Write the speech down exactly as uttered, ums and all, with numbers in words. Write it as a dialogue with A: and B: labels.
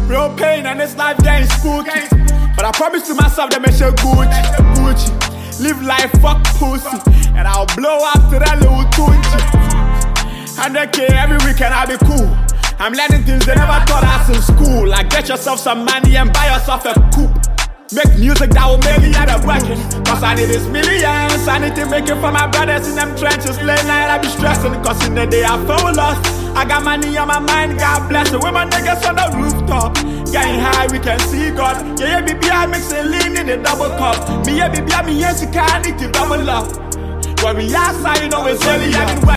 A: Real pain and this life getting spooky. But I promise to myself that I shall Gucci, Gucci. Live life, fuck pussy. And I'll blow up to that little Tunchi. one hundred K every weekend, I'll be cool. I'm learning things they never taught us in school. Like get yourself some money and buy yourself a coupe. Make music that will make me out of working. Cause I need this millions. I need to make it for my brothers in them trenches. Late night I be stressing. Cause in the day I feel lost. I got money on my mind, God bless it. With my niggas on the rooftop. Getting high, we can see God. Yeah, yeah, baby, I mixing lean in the double cup. Me, yeah, baby, I me yes, you can't need to double up. When we outside, you know it's early, I can